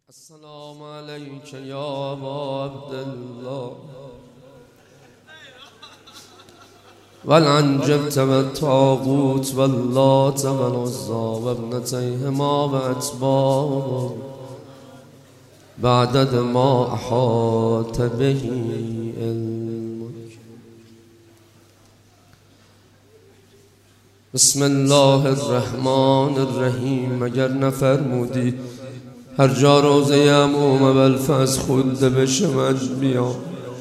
السلام عليك يا أبا عبد الله والعنجبت والطاغوت واللات والعزى وابنتيهما وأتباع بعدد ما أحاط به علمك. بسم الله الرحمن الرحیم. مگر نفرمودی هر جا روزه عموم بالفز خونده بشه من بیام؟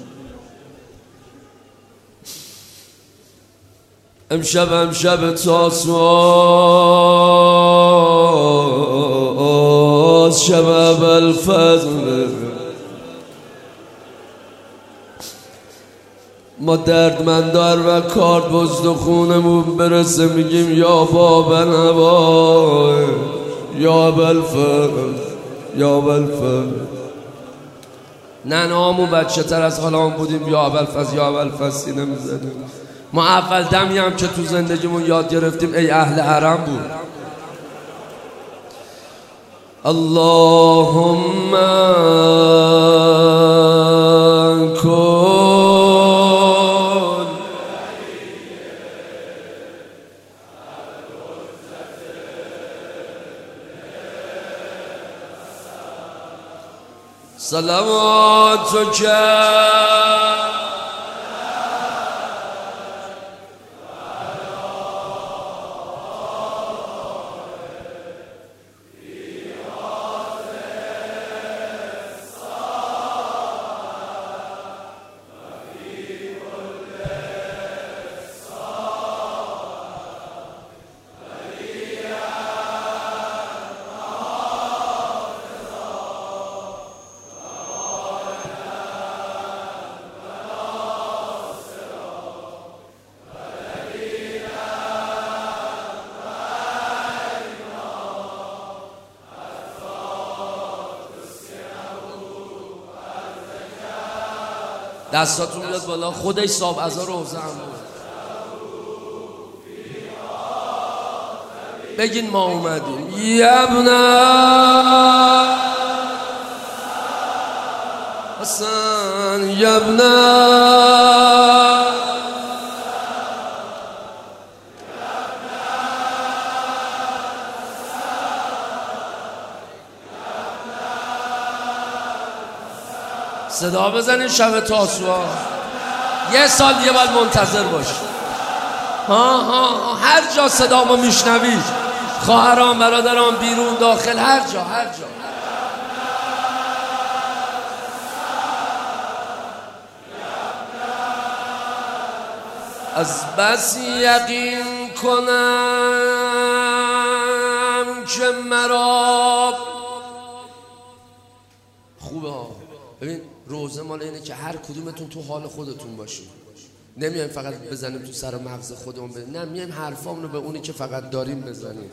امشب تاسوعاست، شب بالفضل ما دردمندار و کار بزد و خونمون برسه میگیم یا بابا نوای یا بالفضل یا بالفضل. ننهامون بچه تر از حالمون بودیم یا بالفضل یا بالفضل سینه میزدیم. ما اول دمی هم که تو زندگیمون یاد گرفتیم ای اهل حرم بود. اللهم کن صلواتک دستاتون بیاد بالا. خودش صاحب عزا روزه هم بود. بگین ما اومدیم. یبنا حسن یبنا صدا بزنین شب تاسوعا. یه سال دیگه باید منتظر باشی. ها هر جا صدا ما میشنوید، خواهران برادران بیرون داخل هر جا از بس یقین کنم که مرا خوبه ها. ببین روزه مال اینه که هر کدومتون تو حال خودتون باشید. نمیایم فقط بزنیم تو سر مغز خودمون نه، میایم حرفامون رو به اونی که فقط داریم بزنیم.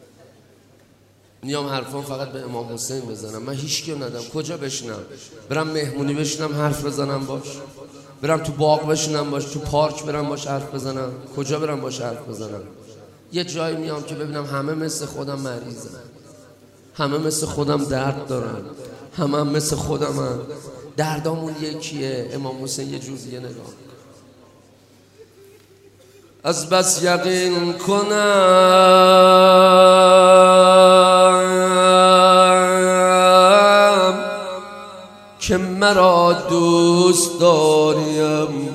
میام حرفام فقط به امام حسین بزنم. من هیچ کیو ندم. کجا بشینم؟ برم مهمونی بشینم حرف بزنم باش؟ برم تو باغ بشینم باش؟ تو پارک برم باش حرف بزنم؟ کجا برم باش حرف بزنم؟ یه جایی میام که ببینم همه مثل خودم مریضن، همه مثل خودم درد دارن، همه مثل خودمن، دردامون یکیه. امام حسین یه جور دیگه نگاه. از بس یقین کنم که مرا دوست داریم.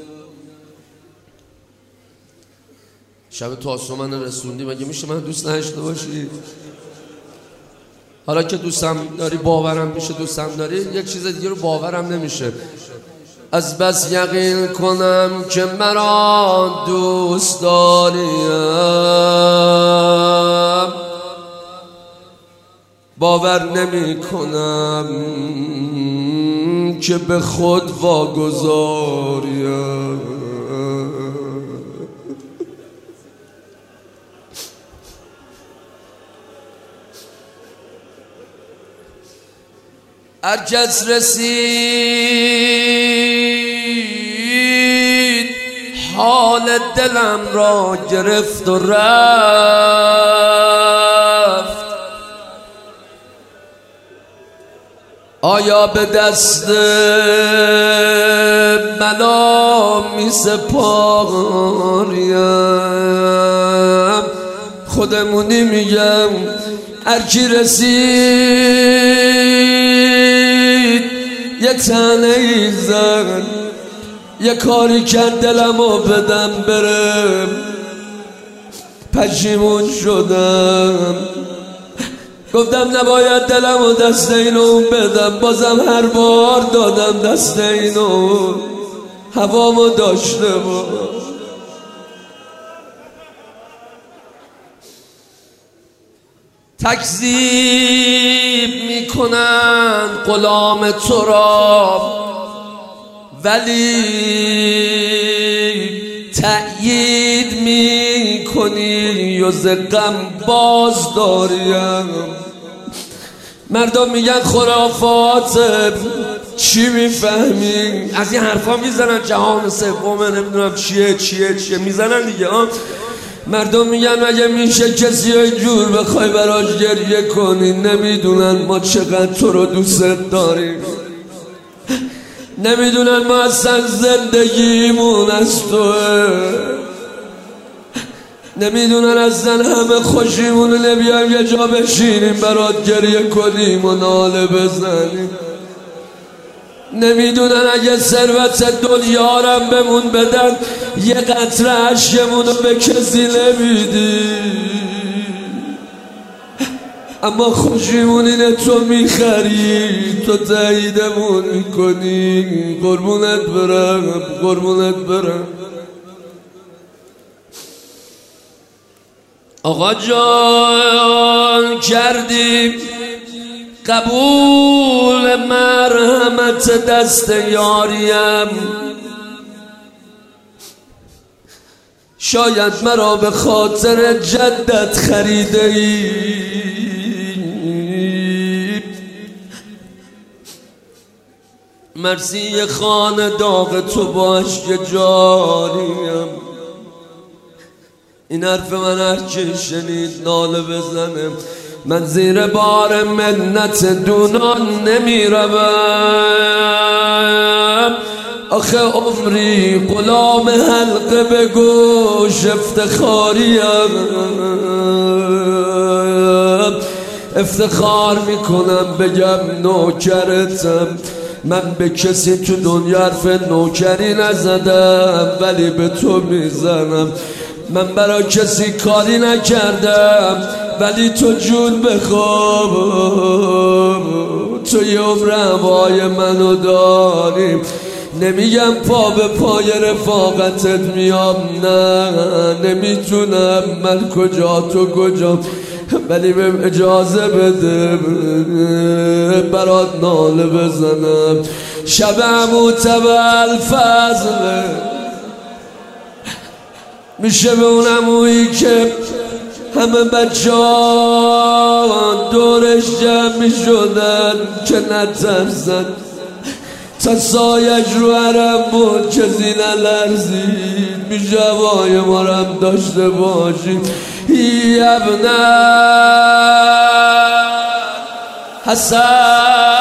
شب تاسوعا من رسوندی، مگه میشه من دوست نداشته باشی؟ حالا که دوستم داری باورم میشه دوستم داری، یک چیز دیگه رو باورم نمیشه. از بس یقین کنم که مرا دوست داریم، باور نمی کنم که به خود واگذاریم. هر کس رسید حال دلم را گرفت و رفت. آیا به دست بلا می سپاریم؟ خودمونی میگم هرکی رسید یه تنه ای زن، یه کاری کرد دلمو بدم برم، پشیمون شدم، گفتم نباید دلمو دست اینو بدم، بازم هر بار دادم دست اینو، هوامو داشته باش. تکذیب میکنن غلام تو را، ولی تأیید میکنی و ز غم باز داریم. مردم میگن خرافات، چی میفهمی؟ از این حرفا میزنن، جهان سومه نمیدونم چیه میزنن دیگه. مردم میگن مگه میشه کسی های جور بخوای براش گریه کنی؟ نمیدونن ما چقدر تو رو دوست داریم، نمیدونن ما اصلا زندگیمون از توه، نمیدونن اصلا همه خوشیمونو نبیایم یه جا بشینیم برات گریه کنیم و ناله بزنیم. نمیدونن اگه ثروت دنیا رم بمون بدن یه قطره عشقمونو به کسی نمیدی، اما خوشیمون اینه تو میخری، تو تاییدمون میکنی. قربونت برم، قربونت برم. آقا جان کردیم قبول مرحمت دست یاریم، شاید مرا به خاطر جدت خریده ای، مرسی خانه داغ تو با عشق جاریم. این حرف من هر کی شنید ناله بزنه، من زیر بار منت دونان نمی روم. آخه عمری غلام حلقه به گوش افتخاریم، افتخار میکنم بگم نوکرتم. من به کسی تو دنیا حرف نوکری نزدم، ولی به تو میزنم. من برای کسی کاری نکردم، ولی تو جون بخواب، تو یه عمر هوای منو داری. نمیگم پا به پای رفاقتت میام، نه نمیتونم، من کجا تو کجا، ولی بهم اجازه بده برات ناله بزنم. شب عموت الفضل میشه به اون عمویی که همه بچه ها دورش جمع می شدن که نترسن، تا سایش رو حرم بود که زینه لرزید. میشه هوای ما رم داشته باشی ابنه حسن.